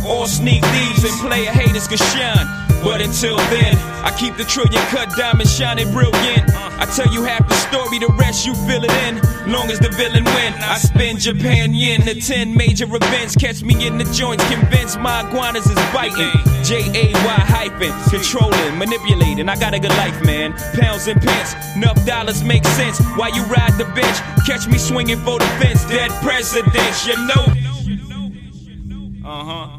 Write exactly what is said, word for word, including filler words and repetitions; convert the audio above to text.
All sneak thieves and player haters can shine. But until then, I keep the trillion cut diamond shining brilliant. I tell you half the story, the rest you fill it in. Long as the villain win, I spend Japan yen. Attend major events, catch me in the joints. Convinced my iguanas is biting. J A Y hyping, controlling, manipulating. I got a good life, man. Pounds and pence, enough dollars make sense. While you ride the bench, catch me swinging for the fence. Dead presidents, you know. Uh-huh.